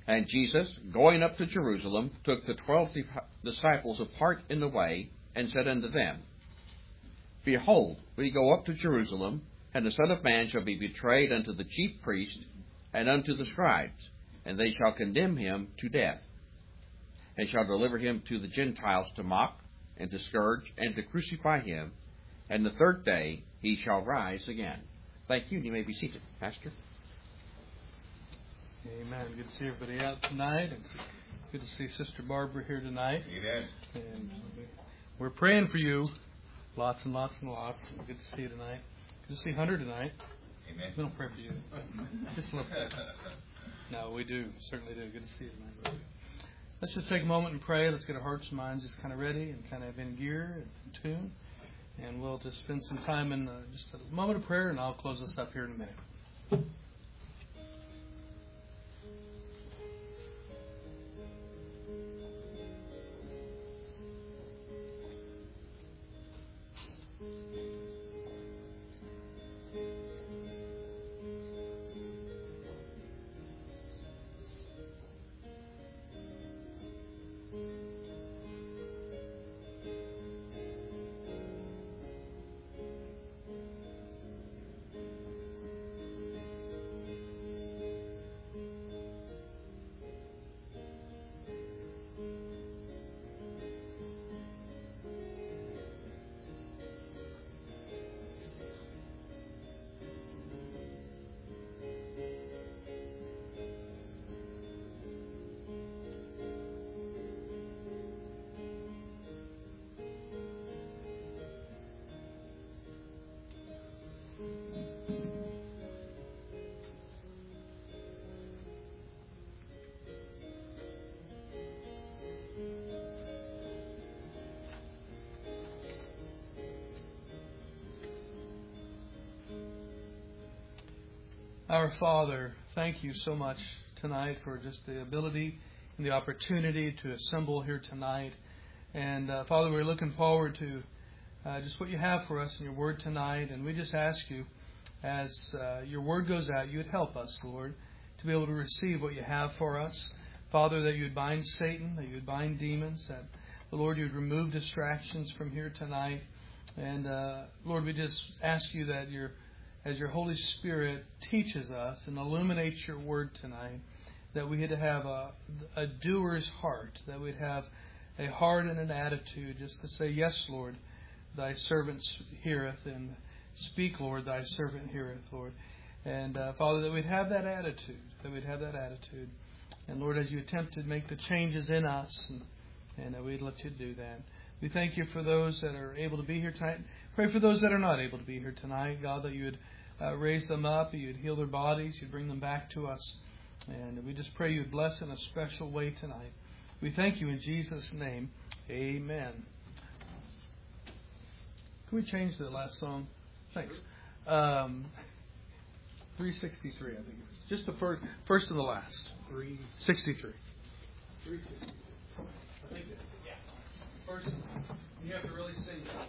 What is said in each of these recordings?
And Jesus, going up to Jerusalem, took the 12 disciples apart in the way, and said unto them, Behold, we go up to Jerusalem, and the Son of Man shall be betrayed unto the chief priests and unto the scribes, and they shall condemn him to death, and shall deliver him to the Gentiles to mock, and to scourge, and to crucify him, and the third day he shall rise again. Thank you, and you may be seated, Pastor. Amen. Good to see everybody out tonight. It's good to see Sister Barbara here tonight. Amen. And we're praying for you. Lots and lots and lots. Good to see you tonight. Good to see Hunter tonight. Amen. We don't pray for you. Just a little. No, we do. Certainly do. Good to see you tonight. Let's just take a moment and pray. Let's get our hearts and minds just kind of ready and kind of in gear and in tune. And we'll just spend some time in just a moment of prayer, and I'll close this up here in a minute. Our Father, thank you so much tonight for just the ability and the opportunity to assemble here tonight. And Father, we're looking forward to just what you have for us in your word tonight. And we just ask you, as your word goes out, you would help us, Lord, to be able to receive what you have for us. Father, that you would bind Satan, that you would bind demons, that, Lord, you would remove distractions from here tonight. And Lord, we just ask you that as your Holy Spirit teaches us and illuminates your word tonight, that we had to have a doer's heart, that we'd have a heart and an attitude just to say, yes, Lord, thy servant heareth, and speak, Lord, thy servant heareth, Lord. And Father, that we'd have that attitude, And Lord, as you attempt to make the changes in us, and we'd let you do that. We thank you for those that are able to be here tonight. Pray for those that are not able to be here tonight, God, that you would raise them up, you'd heal their bodies, you'd bring them back to us. And we just pray you'd bless in a special way tonight. We thank you in Jesus' name. Amen. Can we change the last song? Thanks. 363, I think it is. Just the first and the last. 363. 363. I think it is. Yeah. First and last. You have to really sing loud.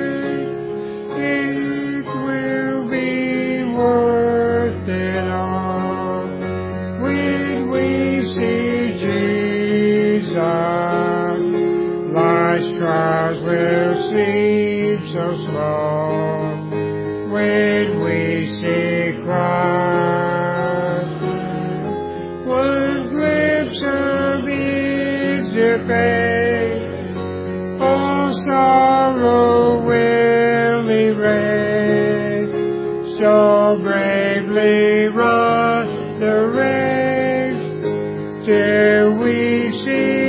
It will be worth it all. seem so small when we see Christ. One glimpse of His dear face, all sorrow will erase. So bravely run the race till we see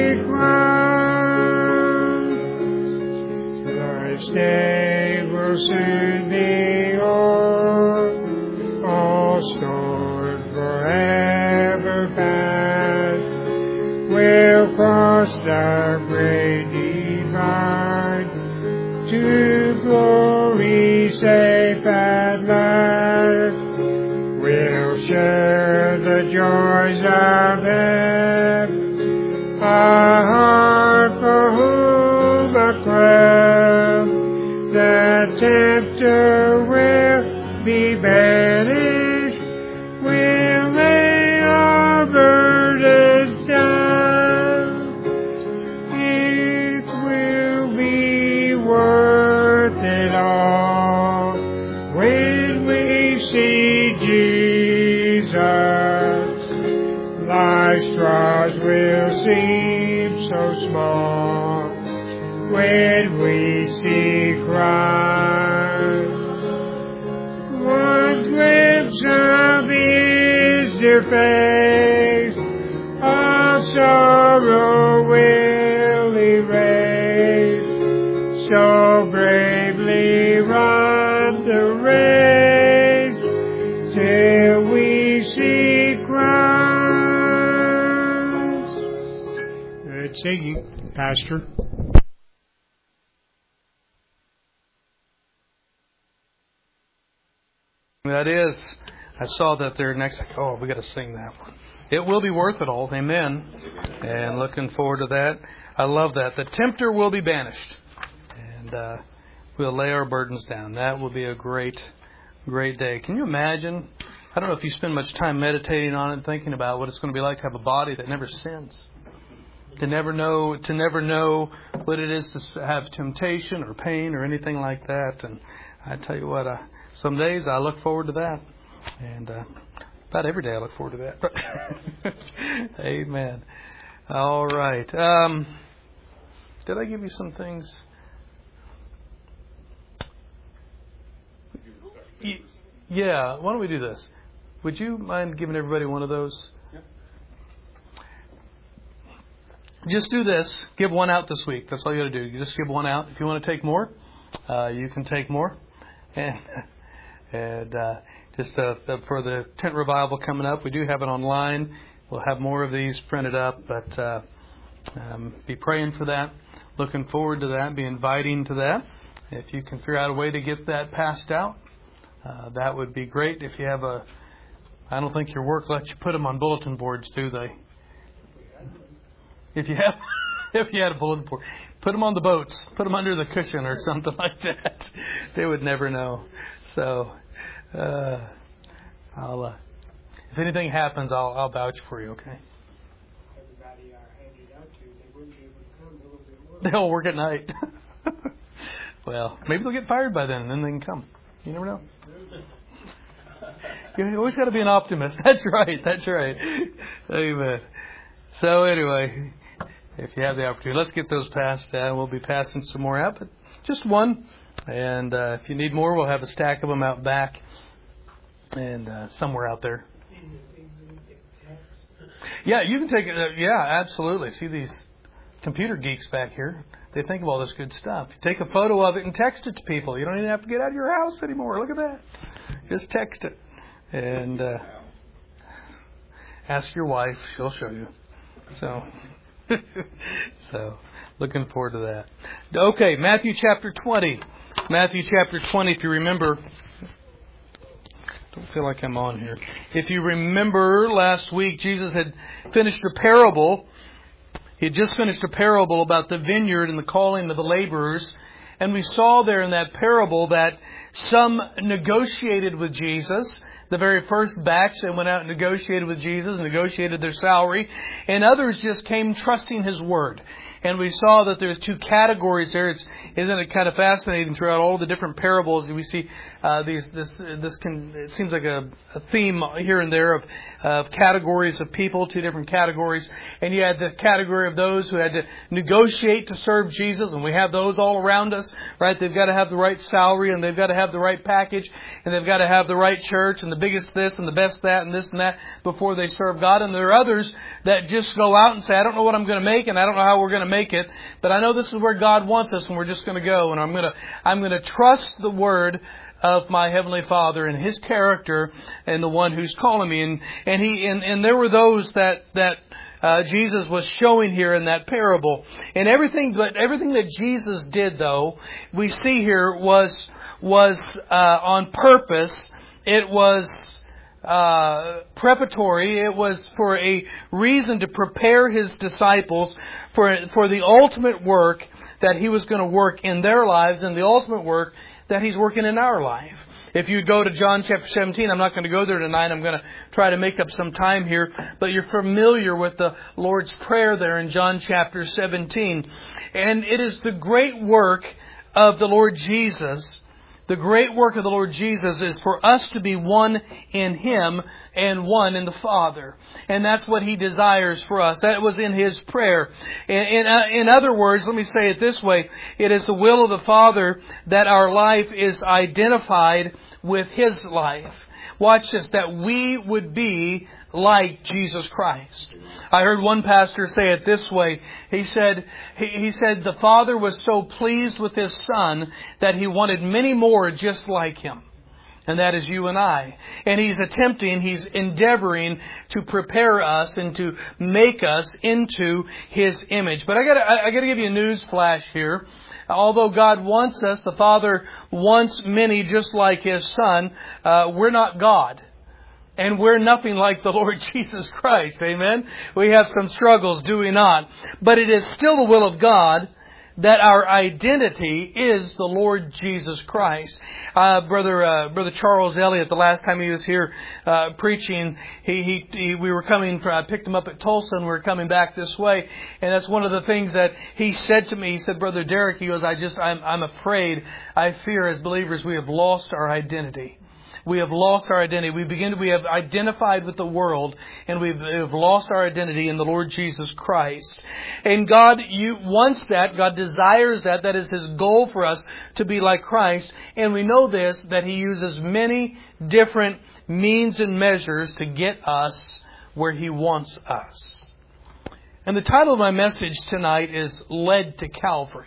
Christ. Life's day will soon be o'er, all stored forever past. We'll cross the great divide to glory safe at last. We'll share the joys of heaven, a heart for whom a crown. The tempter will be banished. We'll lay our burdens down. It will be worth it all when we see Jesus. Life's trials will seem so small when we see Christ. One glimpse of His dear face, all sorrow will erase. So bravely run the race till we see Christ. Good singing, Pastor. That is, I saw that there next. Oh, we got to sing that one. It will be worth it all. Amen. And looking forward to that. I love that. The tempter will be banished, and we'll lay our burdens down. That will be a great, great day. Can you imagine? I don't know if you spend much time meditating on it and thinking about what it's going to be like to have a body that never sins. To never know what it is to have temptation or pain or anything like that. And I tell you what, some days I look forward to that. And about every day I look forward to that. Amen. All right. Did I give you some things? Yeah. Why don't we do this? Would you mind giving everybody one of those? Just do this. Give one out this week. That's all you got to do. You just give one out. If you want to take more, you can take more. And just for the tent revival coming up, we do have it online. We'll have more of these printed up, but be praying for that. Looking forward to that. Be inviting to that. If you can figure out a way to get that passed out, that would be great. If you have I don't think your work lets you put them on bulletin boards, do they? If you had a bulletin board, put them on the boats, put them under the cushion or something like that. They would never know. So, I'll if anything happens, I'll vouch for you. Okay. Everybody I handed out to, they wouldn't be able to come. A little bit more. They'll work at night. Well, maybe they'll get fired by then, and then they can come. You never know. You always got to be an optimist. That's right. That's right. Amen. So anyway. If you have the opportunity, let's get those passed. We'll be passing some more out, but just one. And if you need more, we'll have a stack of them out back and somewhere out there. Yeah, you can take it. Yeah, absolutely. See these computer geeks back here? They think of all this good stuff. You take a photo of it and text it to people. You don't even have to get out of your house anymore. Look at that. Just text it. And ask your wife. She'll show you. So, looking forward to that. Okay, Matthew chapter 20. Matthew chapter 20, if you remember. Don't feel like I'm on here. If you remember, last week Jesus had finished a parable. He had just finished a parable about the vineyard and the calling of the laborers. And we saw there in that parable that some negotiated with Jesus. The very first batch that went out and negotiated with Jesus, negotiated their salary, and others just came trusting His word. And we saw that there's two categories there. Isn't it kind of fascinating throughout all the different parables we see it seems like a theme here and there of categories of people, two different categories. And you had the category of those who had to negotiate to serve Jesus, and we have those all around us, right? They've got to have the right salary, and they've got to have the right package, and they've got to have the right church, and the biggest this, and the best that, and this and that before they serve God. And there are others that just go out and say, I don't know what I'm going to make, and I don't know how we're going to make it, but I know this is where God wants us, and we're just going to go, and I'm going to trust the Word of my Heavenly Father and His character and the one who's calling me. And there were those that Jesus was showing here in that parable. And everything that Jesus did, though, we see here was on purpose. It was preparatory. It was for a reason to prepare His disciples for the ultimate work that He was going to work in their lives, and the ultimate work that He's working in our life. If you go to John chapter 17, I'm not going to go there tonight. I'm going to try to make up some time here. But you're familiar with the Lord's Prayer there in John chapter 17. And it is the great work of the Lord Jesus. The great work of the Lord Jesus is for us to be one in Him and one in the Father. And that's what He desires for us. That was in His prayer. In other words, let me say it this way. It is the will of the Father that our life is identified with His life. Watch this, that we would be like Jesus Christ. I heard one pastor say it this way. He said the Father was so pleased with His Son that He wanted many more just like Him. And that is you and I. And He's endeavoring to prepare us and to make us into His image. But I got to give you a news flash here. Although God wants us, the Father wants many just like His Son, we're not God. And we're nothing like the Lord Jesus Christ. Amen? We have some struggles, do we not? But it is still the will of God that our identity is the Lord Jesus Christ. Brother Charles Elliott, the last time he was here preaching, we were coming. I picked him up at Tulsa, and we were coming back this way. And that's one of the things that he said to me. He said, "Brother Derek," he goes, "I'm afraid. I fear as believers we have lost our identity." We have lost our identity. We have identified with the world, and we have lost our identity in the Lord Jesus Christ. And God wants that. God desires that. That is His goal for us, to be like Christ. And we know this, that He uses many different means and measures to get us where He wants us. And the title of my message tonight is Led to Calvary.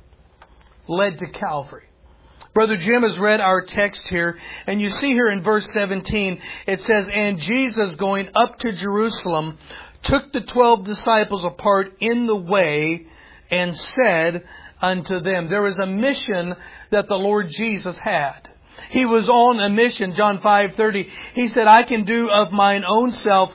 Led to Calvary. Brother Jim has read our text here, and you see here in verse 17, it says, "And Jesus, going up to Jerusalem, took the 12 disciples apart in the way, and said unto them." There was a mission that the Lord Jesus had. He was on a mission. John 5:30, He said, I can of my own self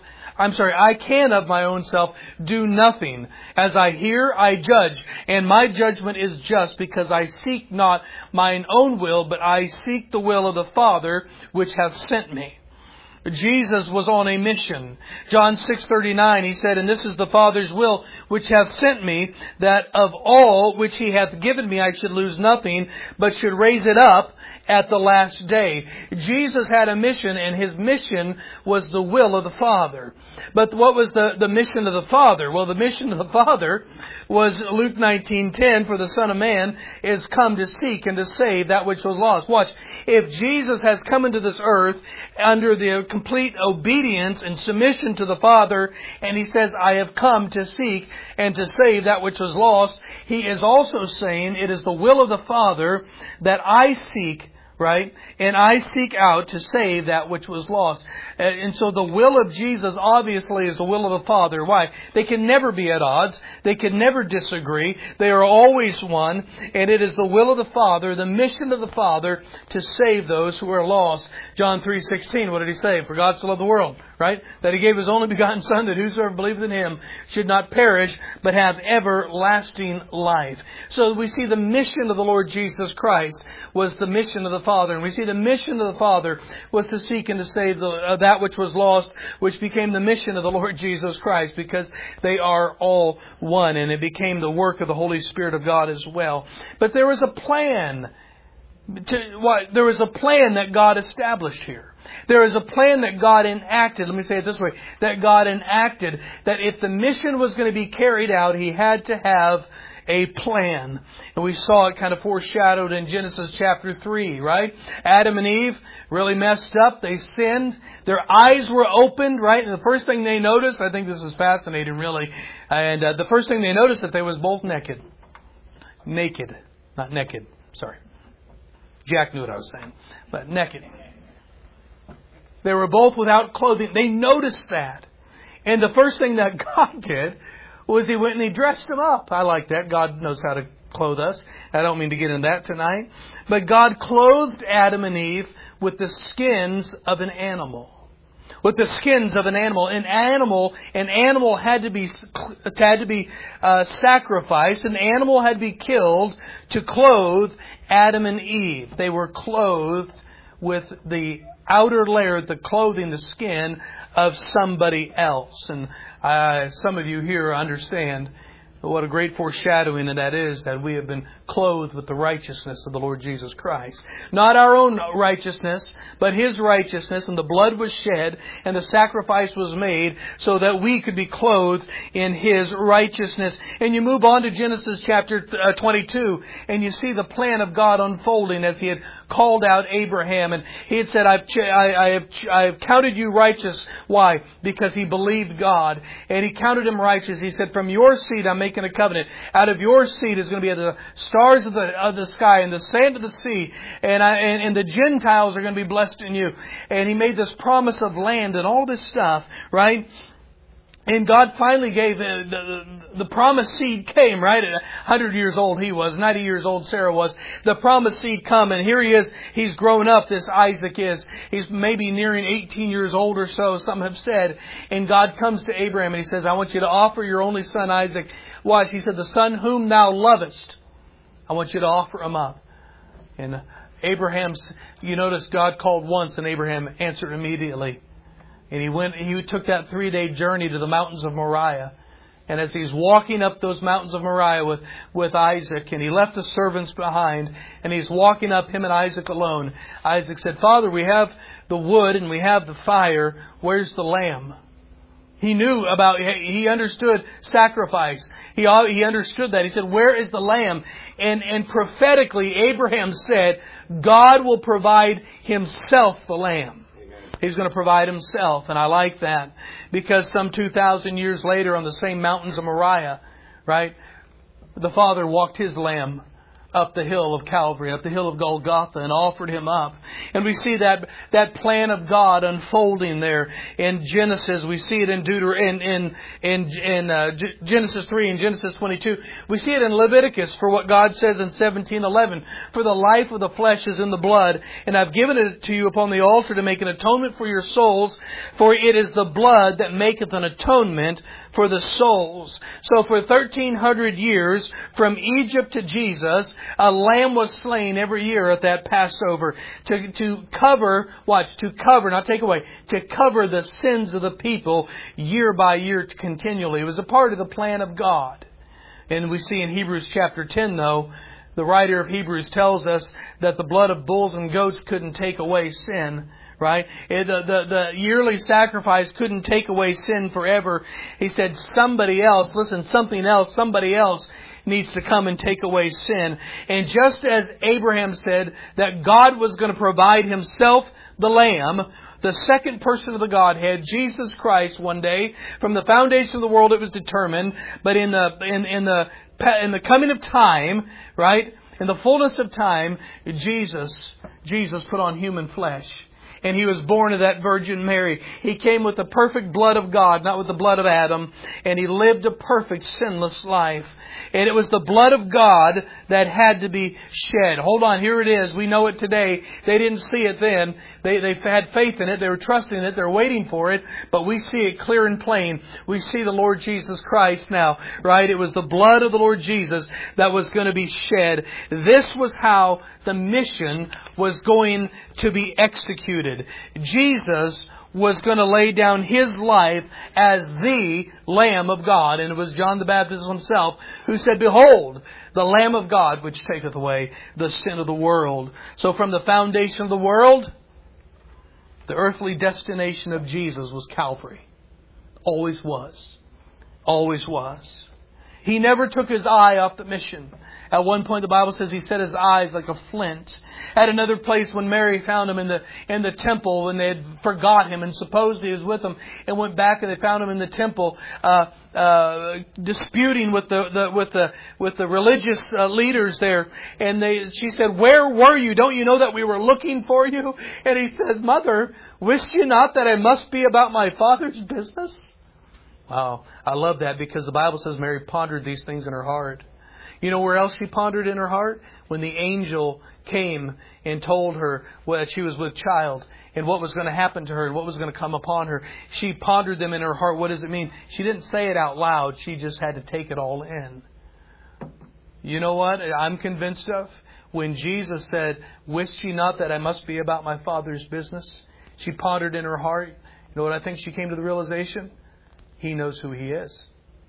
do nothing. As I hear, I judge. And my judgment is just, because I seek not mine own will, but I seek the will of the Father which hath sent me. Jesus was on a mission. John 6:39, He said, "And this is the Father's will which hath sent me, that of all which He hath given me I should lose nothing, but should raise it up at the last day." Jesus had a mission, and His mission was the will of the Father. But what was the mission of the Father? Well, the mission of the Father was Luke 19:10, "For the Son of Man is come to seek and to save that which was lost." Watch. If Jesus has come into this earth under the complete obedience and submission to the Father, and He says, "I have come to seek and to save that which was lost," He is also saying, it is the will of the Father that I seek, right? And I seek out to save that which was lost. And so the will of Jesus obviously is the will of the Father. Why? They can never be at odds. They can never disagree. They are always one. And it is the will of the Father, the mission of the Father, to save those who are lost. John 3:16, what did He say? "For God so loved the world." right? That He gave His only begotten Son, that whosoever believeth in Him should not perish, but have everlasting life. So we see the mission of the Lord Jesus Christ was the mission of the Father. And we see the mission of the Father was to seek and to save that which was lost, which became the mission of the Lord Jesus Christ, because they are all one. And it became the work of the Holy Spirit of God as well. But there was a plan. There was a plan that God established here. There is a plan that God enacted. Let me say it this way. That God enacted that if the mission was going to be carried out, He had to have a plan. And we saw it kind of foreshadowed in Genesis chapter 3, right? Adam and Eve really messed up. They sinned. Their eyes were opened, right? And the first thing they noticed, I think this is fascinating really, and the first thing they noticed that they was both naked. Naked. Not naked. Sorry. Jack knew what I was saying. But naked. They were both without clothing. They noticed that. And the first thing that God did was He went and He dressed them up. I like that. God knows how to clothe us. I don't mean to get into that tonight. But God clothed Adam and Eve with the skins of an animal. With the skins of an animal. An animal had to be sacrificed. An animal had to be killed to clothe Adam and Eve. They were clothed with the outer layer, the clothing, the skin of somebody else. And some of you here understand what a great foreshadowing that is, that we have been clothed with the righteousness of the Lord Jesus Christ. Not our own righteousness, but His righteousness. And the blood was shed and the sacrifice was made so that we could be clothed in His righteousness. And you move on to Genesis chapter 22 and you see the plan of God unfolding as He had called out Abraham. And He had said, I have counted you righteous. Why? Because he believed God. And He counted him righteous. He said, from your seed I'm making a covenant. Out of your seed is going to be the stars of the sky and the sand of the sea, and the Gentiles are going to be blessed in you. And He made this promise of land and all this stuff, right? And God finally gave the promised seed came, right? 100 years old he was, 90 years old Sarah was. The promised seed come, and here he is. He's grown up, this Isaac is. He's maybe nearing 18 years old or so, some have said. And God comes to Abraham and He says, I want you to offer your only son Isaac. Watch, He said, the son whom thou lovest, I want you to offer him up. And Abraham's, you notice God called once and Abraham answered immediately. And he took that 3-day journey to the mountains of Moriah. And as he's walking up those mountains of Moriah with Isaac, and he left the servants behind, and he's walking up, him and Isaac alone, Isaac said, Father, we have the wood and we have the fire. Where's the lamb? He understood sacrifice. He understood that. He said, where is the lamb? And prophetically, Abraham said, God will provide Himself the lamb. He's going to provide Himself. And I like that because some 2,000 years later on the same mountains of Moriah, right, the Father walked His lamb up the hill of Calvary, up the hill of Golgotha, and offered Him up. And we see that plan of God unfolding there in Genesis. We see it in Genesis 3 and Genesis 22. We see it in Leviticus for what God says in 17:11. For the life of the flesh is in the blood, and I've given it to you upon the altar to make an atonement for your souls. For it is the blood that maketh an atonement for the souls. So for 1,300 years, from Egypt to Jesus, a lamb was slain every year at that Passover to cover, not take away, to cover the sins of the people year by year continually. It was a part of the plan of God. And we see in Hebrews chapter 10, though, the writer of Hebrews tells us that the blood of bulls and goats couldn't take away sin. Right? The yearly sacrifice couldn't take away sin forever. He said somebody else needs to come and take away sin. And just as Abraham said that God was going to provide Himself the Lamb, the second person of the Godhead, Jesus Christ, one day, from the foundation of the world it was determined, but in the coming of time, right? In the fullness of time, Jesus put on human flesh. And He was born of that Virgin Mary. He came with the perfect blood of God, not with the blood of Adam. And He lived a perfect, sinless life. And it was the blood of God that had to be shed. Hold on, here it is. We know it today. They didn't see it then. They had faith in it. They were trusting it. They're waiting for it. But we see it clear and plain. We see the Lord Jesus Christ now, right? It was the blood of the Lord Jesus that was going to be shed. This was how the mission was going to be executed. Jesus was going to lay down His life as the Lamb of God. And it was John the Baptist himself who said, "Behold, the Lamb of God, which taketh away the sin of the world." So from the foundation of the world, the earthly destination of Jesus was Calvary. Always was. Always was. He never took His eye off the mission. At one point, the Bible says He set His eyes like a flint. At another place, when Mary found Him in the temple, when they had forgot Him and supposed He was with them, and went back and they found Him in the temple, disputing with the religious leaders there, and she said, "Where were you? Don't you know that we were looking for you?" And He says, "Mother, wist you not that I must be about my Father's business?" Wow, I love that, because the Bible says Mary pondered these things in her heart. You know where else she pondered in her heart? When the angel came and told her that she was with child and what was going to happen to her and what was going to come upon her. She pondered them in her heart. What does it mean? She didn't say it out loud. She just had to take it all in. You know what I'm convinced of? When Jesus said, "Wist ye not that I must be about my Father's business?" She pondered in her heart. You know what I think she came to the realization? He knows who He is.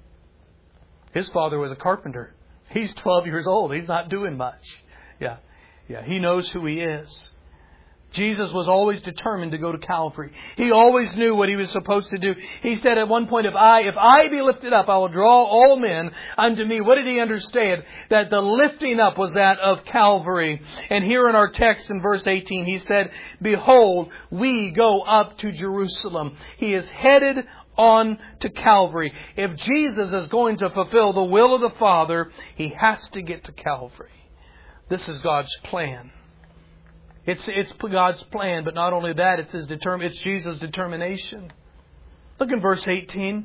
His father was a carpenter. He's 12 years old. He's not doing much. Yeah. He knows who He is. Jesus was always determined to go to Calvary. He always knew what He was supposed to do. He said at one point, if I be lifted up, I will draw all men unto me. What did He understand? That the lifting up was that of Calvary. And here in our text in verse 18, He said, "Behold, we go up to Jerusalem." He is headed on to Calvary. If Jesus is going to fulfill the will of the Father, He has to get to Calvary. This is God's plan. It's God's plan, but not only that, it's Jesus' determination. Look in verse 18.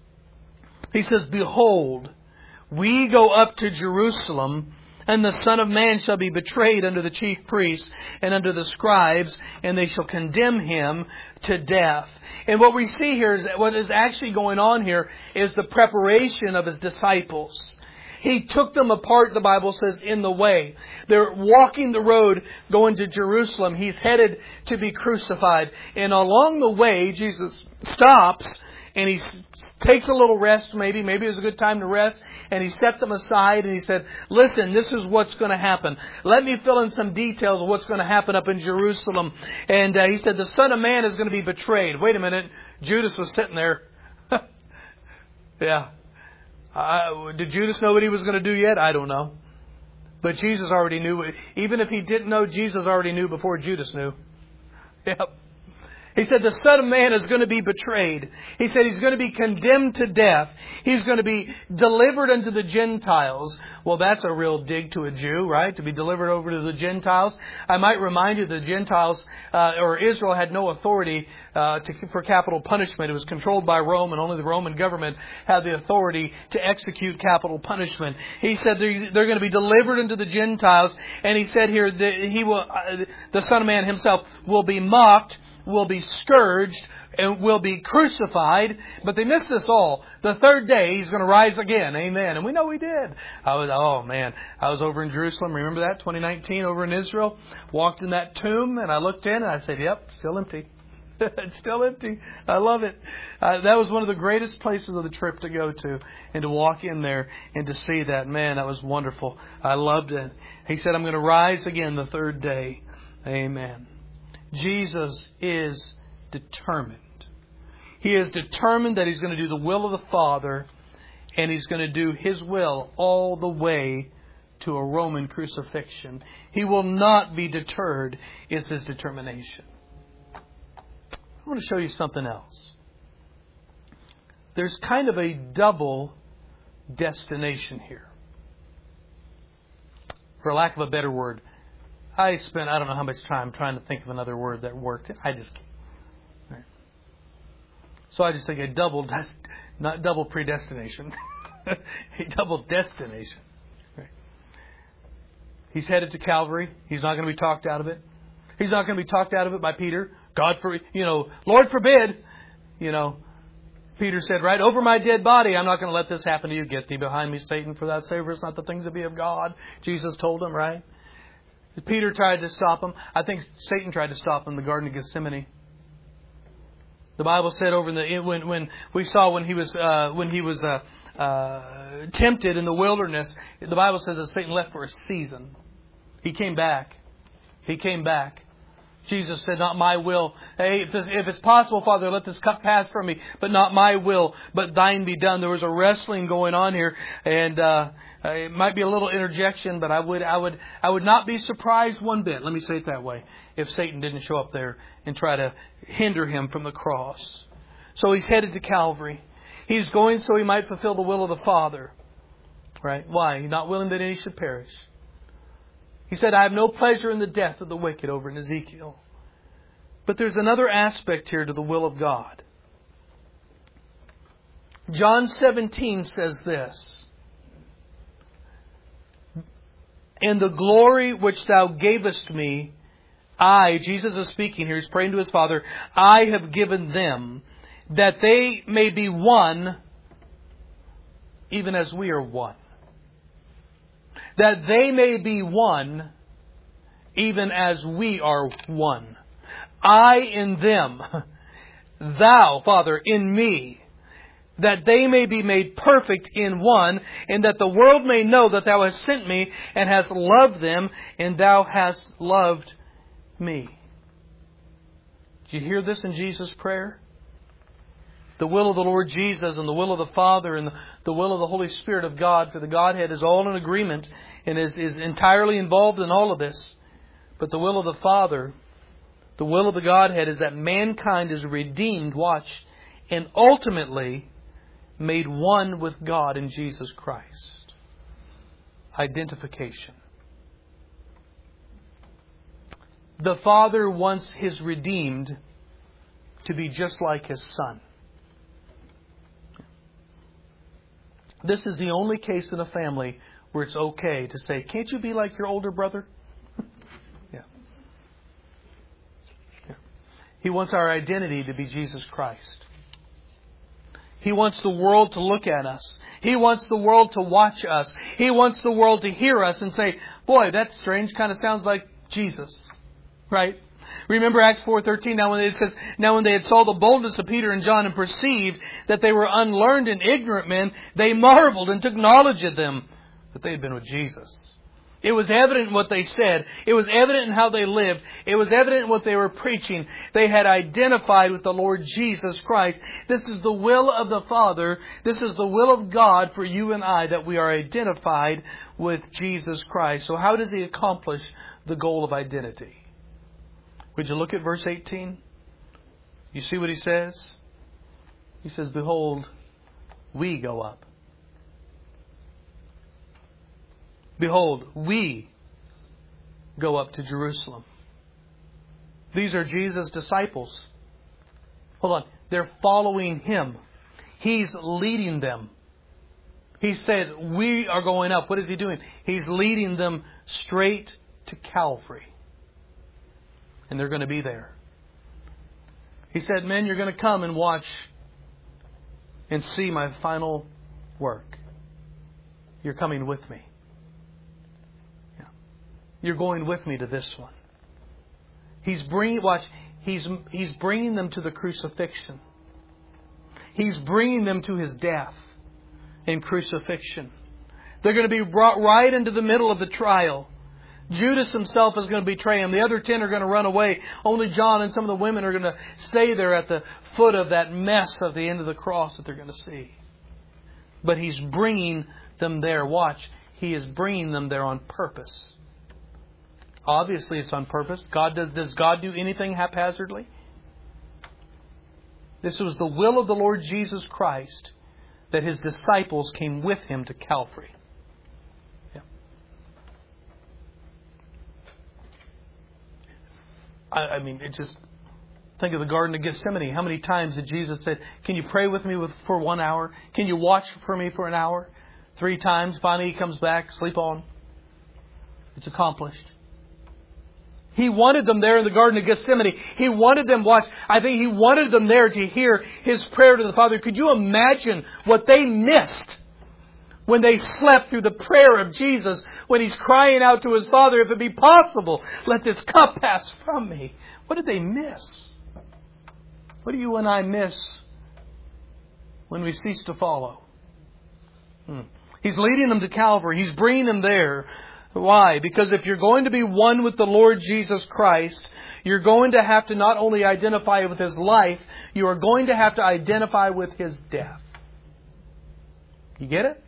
He says, "Behold, we go up to Jerusalem, and the Son of Man shall be betrayed unto the chief priests and unto the scribes, and they shall condemn Him to death." And what we see here is that what is actually going on here is the preparation of His disciples. He took them apart, the Bible says, in the way. They're walking the road going to Jerusalem. He's headed to be crucified. And along the way, Jesus stops and He takes a little rest, maybe it was a good time to rest, and He set them aside and He said, "Listen, this is what's going to happen. Let me fill in some details of what's going to happen up in Jerusalem." And He said, "The Son of Man is going to be betrayed." Wait a minute. Judas was sitting there. Yeah. Did Judas know what he was going to do yet? I don't know. But Jesus already knew. Even if he didn't know, Jesus already knew before Judas knew. Yep. He said the Son of Man is going to be betrayed. He said He's going to be condemned to death. He's going to be delivered unto the Gentiles. Well, that's a real dig to a Jew, right? To be delivered over to the Gentiles. I might remind you the Gentiles, or Israel, had no authority for capital punishment. It was controlled by Rome, and only the Roman government had the authority to execute capital punishment. He said they're going to be delivered into the Gentiles, and He said here that the Son of Man Himself will be mocked, will be scourged, and will be crucified. But they missed this all. The third day He's going to rise again. Amen. And we know He did. I was over in Jerusalem. Remember that? 2019 over in Israel. Walked in that tomb and I looked in and I said, "Yep, still empty." It's still empty. I love it. That was one of the greatest places of the trip to go to, and to walk in there and to see that. Man, that was wonderful. I loved it. He said, "I'm going to rise again the third day." Amen. Jesus is determined. He is determined that He's going to do the will of the Father, and He's going to do His will all the way to a Roman crucifixion. He will not be deterred. It's His determination. I want to show you something else. There's kind of a double destination here. For lack of a better word, I spent I don't know how much time trying to think of another word that worked. I just can't. Right. So I just think a not double predestination, a double destination. Right. He's headed to Calvary. He's not going to be talked out of it. He's not going to be talked out of it by Peter. Lord forbid. Peter said, right over my dead body, I'm not going to let this happen to you. Get thee behind me, Satan, for thou savorest not the things that be of God. Jesus told him, right? Peter tried to stop him. I think Satan tried to stop him in the Garden of Gethsemane. The Bible said when he was tempted in the wilderness, the Bible says that Satan left for a season. He came back. Jesus said, not my will. Hey, if it's possible, Father, let this cup pass from me, but not my will, but thine be done. There was a wrestling going on here, and it might be a little interjection, but I would not be surprised one bit, let me say it that way, if Satan didn't show up there and try to hinder him from the cross. So he's headed to Calvary. He's going so he might fulfill the will of the Father. Right? Why? He's not willing that any should perish. He said, I have no pleasure in the death of the wicked over in Ezekiel. But there's another aspect here to the will of God. John 17 says this. And the glory which thou gavest me, I, Jesus is speaking here, he's praying to his Father, I have given them, that they may be one, even as we are one. That they may be one, even as we are one. I in them, thou, Father, in me, that they may be made perfect in one, and that the world may know that thou hast sent me, and hast loved them, and thou hast loved me. Did you hear this in Jesus' prayer? The will of the Lord Jesus and the will of the Father and the will of the Holy Spirit of God for the Godhead is all in agreement and is entirely involved in all of this. But the will of the Father, the will of the Godhead is that mankind is redeemed, watch, and ultimately made one with God in Jesus Christ. Identification. The Father wants His redeemed to be just like His Son. This is the only case in a family where it's okay to say, can't you be like your older brother? Yeah. He wants our identity to be Jesus Christ. He wants the world to look at us. He wants the world to watch us. He wants the world to hear us and say, boy, that's strange. Kind of sounds like Jesus. Right? Remember Acts 4:13. Now when they had saw the boldness of Peter and John and perceived that they were unlearned and ignorant men, they marveled and took knowledge of them that they had been with Jesus. It was evident in what they said. It was evident in how they lived. It was evident in what they were preaching. They had identified with the Lord Jesus Christ. This is the will of the Father. This is the will of God for you and I, that we are identified with Jesus Christ. So how does He accomplish the goal of identity? Would you look at verse 18? You see what He says? He says, behold, we go up. Behold, we go up to Jerusalem. These are Jesus' disciples. Hold on. They're following Him. He's leading them. He said, we are going up. What is He doing? He's leading them straight to Calvary. And they're going to be there. He said, men, you're going to come and watch and see my final work. You're coming with me. Yeah. You're going with me to this one. He's bringing them to the crucifixion. He's bringing them to His death and crucifixion. They're going to be brought right into the middle of the trial. Judas himself is going to betray Him. The other 10 are going to run away. Only John and some of the women are going to stay there at the foot of that mess of the end of the cross that they're going to see. But He's bringing them there. Watch. He is bringing them there on purpose. Obviously it's on purpose. Does God do anything haphazardly? This was the will of the Lord Jesus Christ that His disciples came with Him to Calvary. I mean, it just... Think of the Garden of Gethsemane. How many times did Jesus say, can you pray with me for 1 hour? Can you watch for me for an hour? 3 times. Finally, He comes back. Sleep on. It's accomplished. He wanted them there in the Garden of Gethsemane. He wanted them watch. I think He wanted them there to hear His prayer to the Father. Could you imagine what they missed when they slept through the prayer of Jesus, when He's crying out to His Father, if it be possible, let this cup pass from me? What did they miss? What do you and I miss when we cease to follow? He's leading them to Calvary. He's bringing them there. Why? Because if you're going to be one with the Lord Jesus Christ, you're going to have to not only identify with His life, you are going to have to identify with His death. You get it?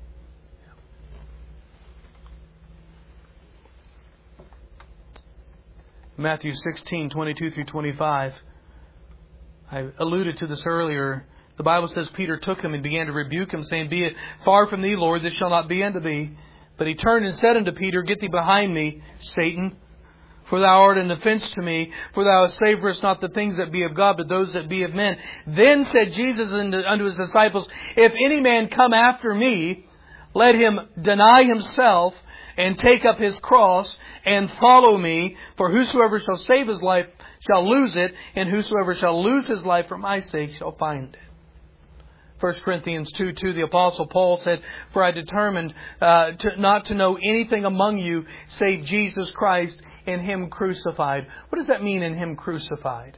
Matthew 16:22-25. I alluded to this earlier. The Bible says Peter took him and began to rebuke him, saying, Be it far from thee, Lord, this shall not be unto thee. But he turned and said unto Peter, Get thee behind me, Satan, for thou art an offense to me, for thou savourest not the things that be of God, but those that be of men. Then said Jesus unto His disciples, If any man come after me, let him deny himself, and take up his cross, and follow me. For whosoever shall save his life shall lose it, and whosoever shall lose his life for my sake shall find it. 1 Corinthians 2:2, the Apostle Paul said, For I determined not to know anything among you save Jesus Christ and Him crucified. What does that mean, in Him crucified?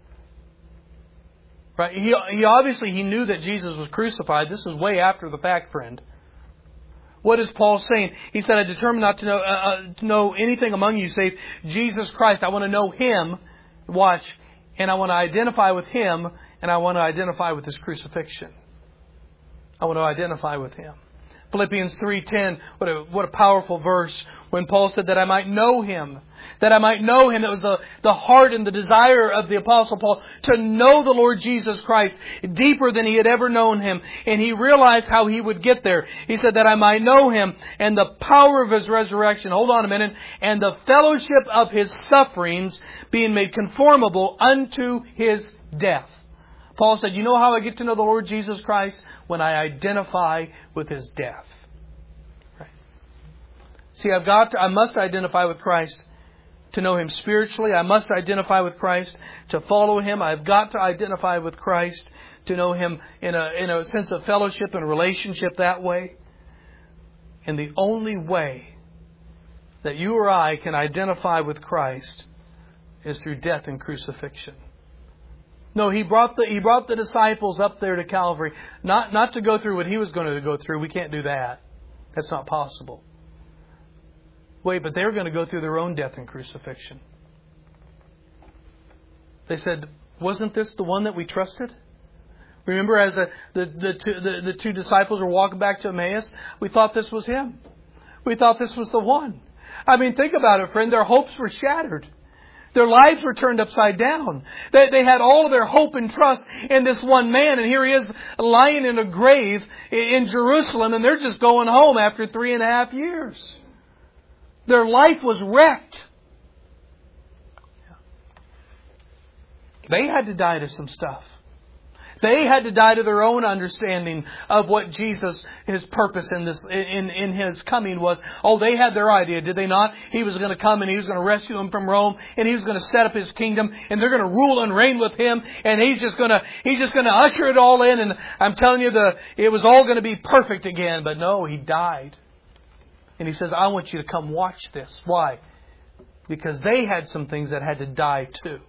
Right? He obviously knew that Jesus was crucified. This is way after the fact, friend. What is Paul saying? He said, I determined not to know anything among you save Jesus Christ. I want to know Him. Watch. And I want to identify with Him. And I want to identify with His crucifixion. I want to identify with Him. Philippians 3:10, what a powerful verse, when Paul said that I might know Him. That I might know Him. That was the heart and the desire of the Apostle Paul, to know the Lord Jesus Christ deeper than he had ever known Him. And he realized how he would get there. He said that I might know Him and the power of His resurrection. Hold on a minute. And the fellowship of His sufferings, being made conformable unto His death. Paul said, you know how I get to know the Lord Jesus Christ? When I identify with His death. Right. See, I must identify with Christ to know Him spiritually. I must identify with Christ to follow Him. I've got to identify with Christ to know Him in a sense of fellowship and relationship that way. And the only way that you or I can identify with Christ is through death and crucifixion. No, He brought the disciples up there to Calvary, not to go through what He was going to go through. We can't do that. That's not possible. Wait, but they're going to go through their own death and crucifixion. They said, wasn't this the one that we trusted? Remember, as the two disciples were walking back to Emmaus, we thought this was Him. We thought this was the one. I mean, think about it, friend. Their hopes were shattered. Their lives were turned upside down. They had all of their hope and trust in this one man. And here he is lying in a grave in Jerusalem. And they're just going home after 3.5 years. Their life was wrecked. They had to die to some stuff. They had to die to their own understanding of what Jesus, His purpose in His coming was. Oh, they had their idea, did they not? He was going to come and He was going to rescue them from Rome, and He was going to set up His kingdom, and they're going to rule and reign with Him, and He's just going to usher it all in. And I'm telling you, it was all going to be perfect again. But no, He died, and He says, I want you to come watch this. Why? Because they had some things that had to die too.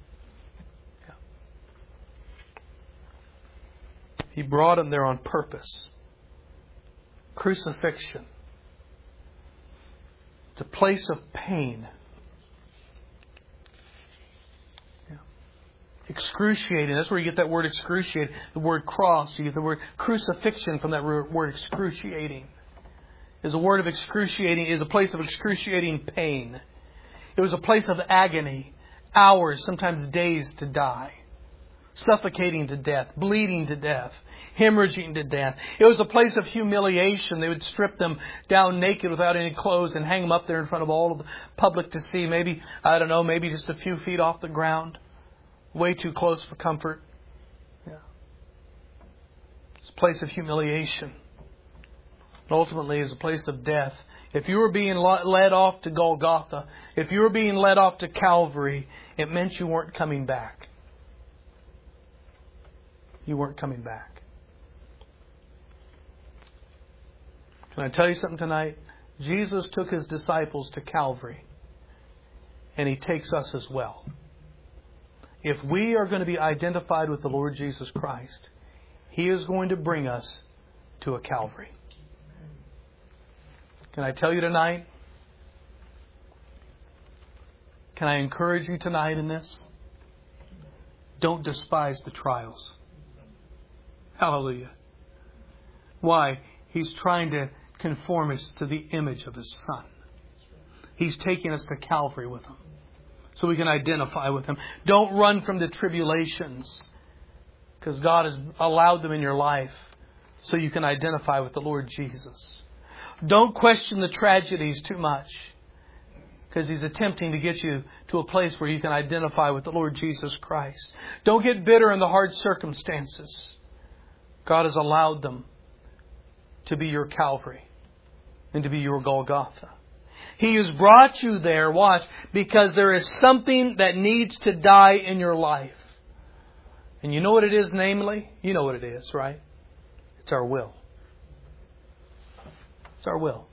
He brought them there on purpose. Crucifixion. It's a place of pain. Yeah. Excruciating. That's where you get that word excruciating. The word cross. You get the word crucifixion from that word excruciating. Is a word of excruciating. Is a place of excruciating pain. It was a place of agony. Hours, sometimes days to die. suffocating to death, bleeding to death, hemorrhaging to death. It was a place of humiliation. They would strip them down naked without any clothes and hang them up there in front of all of the public to see. Maybe, I don't know, maybe just a few feet off the ground. Way too close for comfort. Yeah. It's a place of humiliation. And ultimately, it's a place of death. If you were being led off to Golgotha, if you were being led off to Calvary, it meant you weren't coming back. You weren't coming back. Can I tell you something tonight? Jesus took His disciples to Calvary, and He takes us as well. If we are going to be identified with the Lord Jesus Christ, He is going to bring us to a Calvary. Can I tell you tonight? Can I encourage you tonight in this? Don't despise the trials. Hallelujah. Why? He's trying to conform us to the image of His Son. He's taking us to Calvary with Him, so we can identify with Him. Don't run from the tribulations, because God has allowed them in your life so you can identify with the Lord Jesus. Don't question the tragedies too much, because He's attempting to get you to a place where you can identify with the Lord Jesus Christ. Don't get bitter in the hard circumstances. God has allowed them to be your Calvary and to be your Golgotha. He has brought you there, watch, because there is something that needs to die in your life. And you know what it is, namely? You know what it is, right? It's our will. It's our will.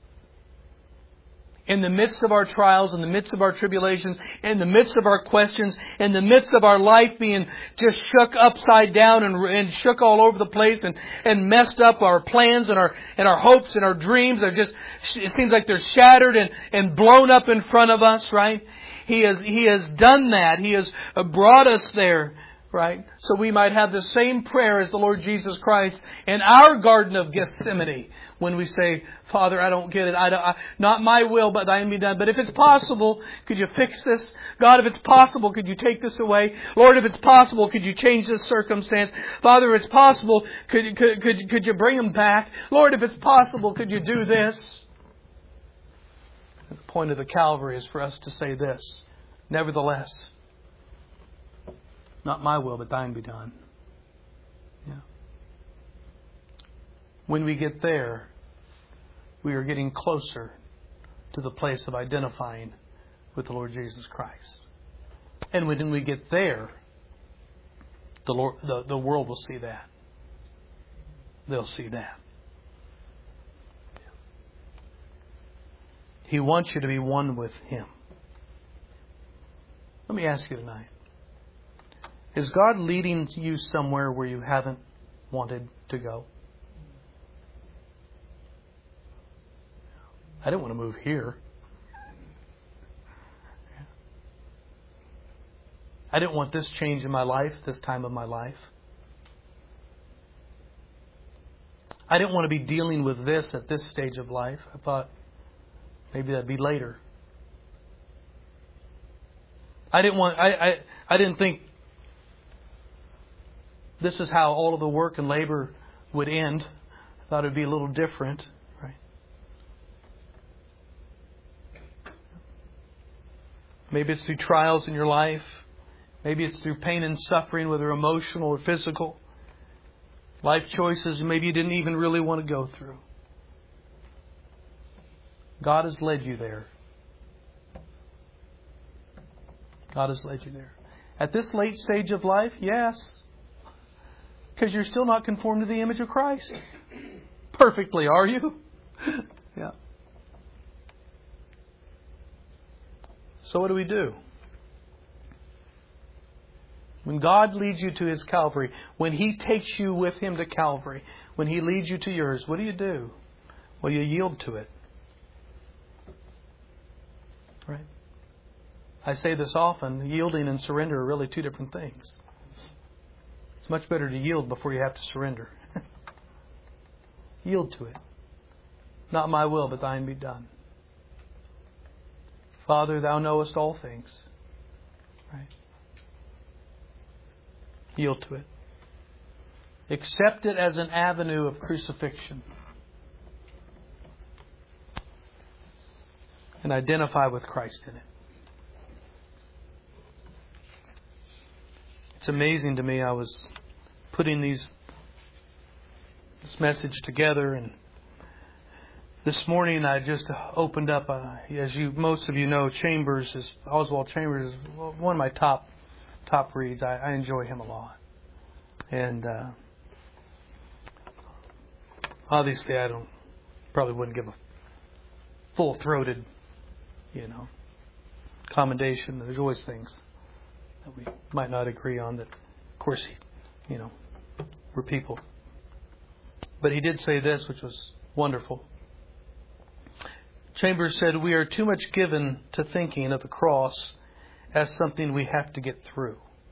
In the midst of our trials, in the midst of our tribulations, in the midst of our questions, in the midst of our life being just shook upside down and shook all over the place and messed up, our plans and our hopes and our dreams are just, it seems like they're shattered and blown up in front of us, right? He has done that. He has brought us there, right? So we might have the same prayer as the Lord Jesus Christ in our Garden of Gethsemane when we say, Father, I don't get it. Not my will, but Thine be done. But if it's possible, could you fix this? God, if it's possible, could you take this away? Lord, if it's possible, could you change this circumstance? Father, if it's possible, could you bring them back? Lord, if it's possible, could you do this? The point of the Calvary is for us to say this: nevertheless, not my will, but Thine be done. Yeah. When we get there, we are getting closer to the place of identifying with the Lord Jesus Christ. And when we get there, the world will see that. They'll see that. He wants you to be one with Him. Let me ask you tonight. Is God leading you somewhere where you haven't wanted to go? I didn't want to move here. I didn't want this change in my life, this time of my life. I didn't want to be dealing with this at this stage of life. I thought maybe that'd be later. I didn't think this is how all of the work and labor would end. I thought it'd be a little different, right? Maybe it's through trials in your life. Maybe it's through pain and suffering, whether emotional or physical. Life choices maybe you didn't even really want to go through. God has led you there. God has led you there. At this late stage of life, yes. Because you're still not conformed to the image of Christ. Perfectly, are you? Yeah. So what do? When God leads you to His Calvary, when He takes you with Him to Calvary, when He leads you to yours, what do? Well, you yield to it. Right? I say this often, yielding and surrender are really two different things. It's much better to yield before you have to surrender. Yield to it. Not my will, but Thine be done. Father, Thou knowest all things. Right? Yield to it. Accept it as an avenue of crucifixion. And identify with Christ in it. It's amazing to me. I was putting this message together, and this morning I just opened up, as most of you know, Oswald Chambers is one of my top reads. I enjoy him a lot. And obviously probably wouldn't give a full-throated, commendation. There's always things that we might not agree on that, of course, we're people. But he did say this, which was wonderful. Chambers said, "We are too much given to thinking of the cross as something we have to get through."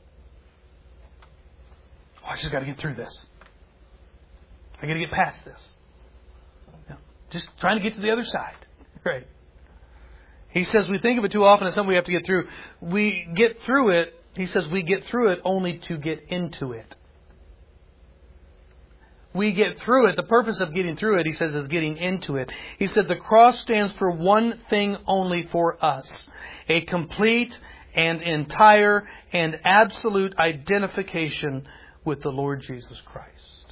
Oh, I just got to get through this. I got to get past this. Just trying to get to the other side. Right. He says we think of it too often as something we have to get through. We get through it. He says we get through it only to get into it. We get through it. The purpose of getting through it, he says, is getting into it. He said the cross stands for one thing only for us. A complete and entire and absolute identification with the Lord Jesus Christ.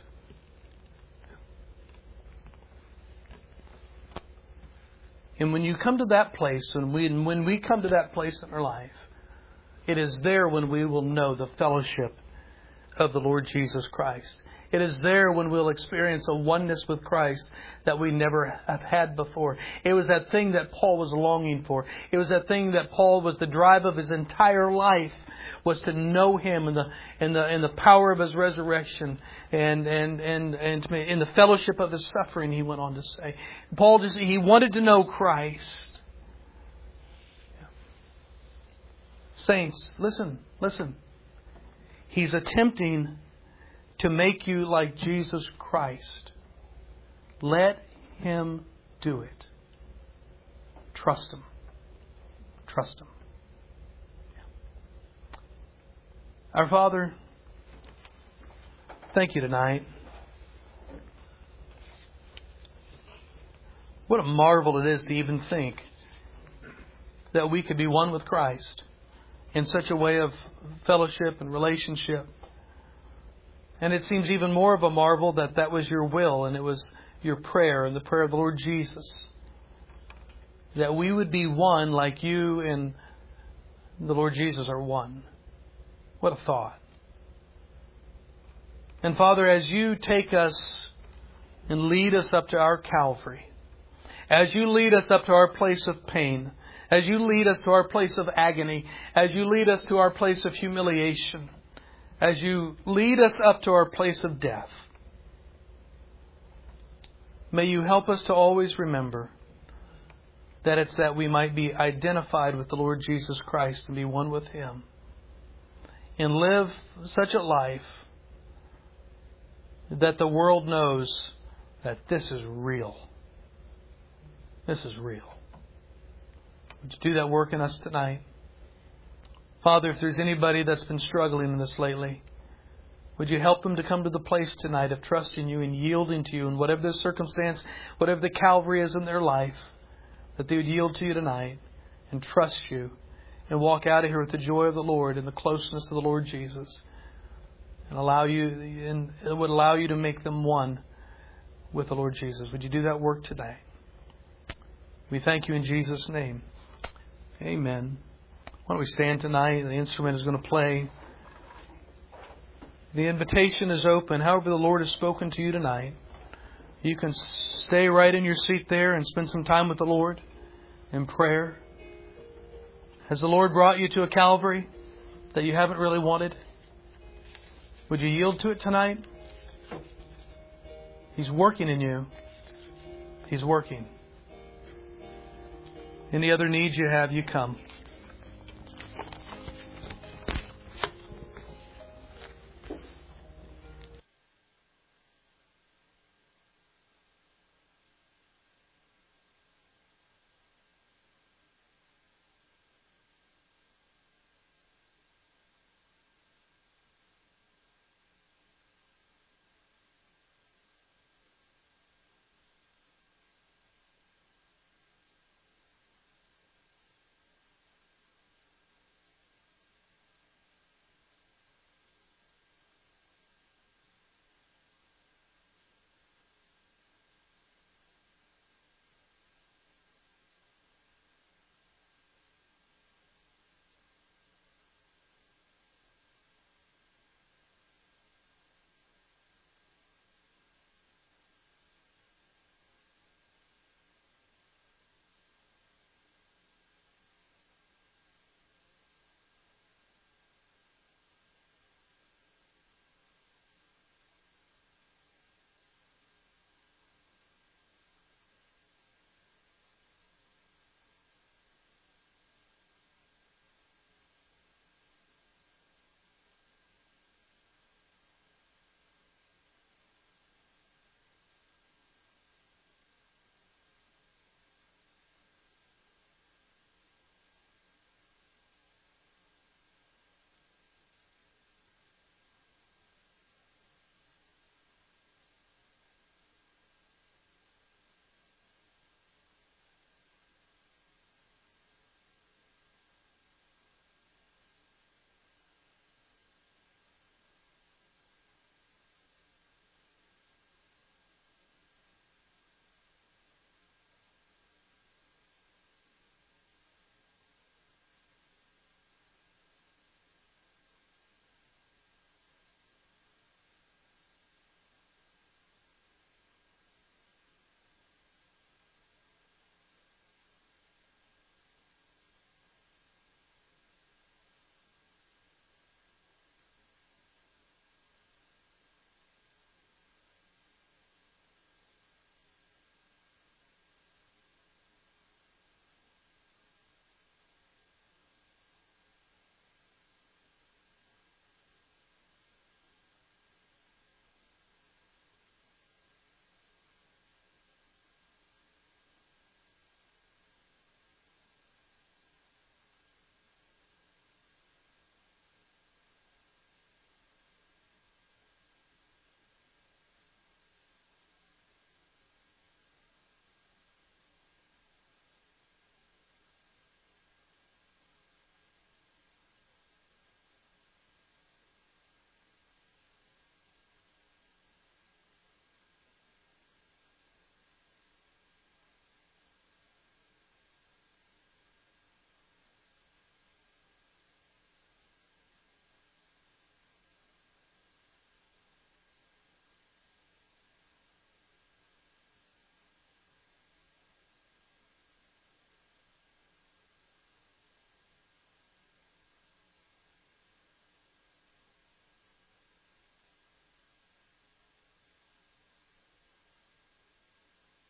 And when you come to that place, when we come to that place in our life, it is there when we will know the fellowship of the Lord Jesus Christ. It is there when we'll experience a oneness with Christ that we never have had before. It was that thing that Paul was longing for. It was that thing that Paul was the drive of his entire life, was to know Him in the power of His resurrection and in the fellowship of His suffering. He went on to say, Paul he wanted to know Christ. Saints, listen. He's attempting to make you like Jesus Christ. Let Him do it. Trust Him. Trust Him. Our Father, thank You tonight. What a marvel it is to even think that we could be one with Christ in such a way of fellowship and relationship. And it seems even more of a marvel that that was Your will and it was Your prayer and the prayer of the Lord Jesus. That we would be one like You and the Lord Jesus are one. What a thought. And Father, as You take us and lead us up to our Calvary, as You lead us up to our place of pain, as You lead us to our place of agony, as You lead us to our place of humiliation, as You lead us up to our place of death, may You help us to always remember that it's that we might be identified with the Lord Jesus Christ and be one with Him. And live such a life that the world knows that this is real. This is real. Would You do that work in us tonight? Father, if there's anybody that's been struggling in this lately, would You help them to come to the place tonight of trusting You and yielding to You in whatever the circumstance, whatever the Calvary is in their life, that they would yield to You tonight and trust You and walk out of here with the joy of the Lord and the closeness of the Lord Jesus, and it would allow You to make them one with the Lord Jesus. Would You do that work today? We thank You in Jesus' name. Amen. Why don't we stand tonight? The instrument is going to play. The invitation is open. However the Lord has spoken to you tonight, you can stay right in your seat there and spend some time with the Lord in prayer. Has the Lord brought you to a Calvary that you haven't really wanted? Would you yield to it tonight? He's working in you. He's working. Any other needs you have, you come.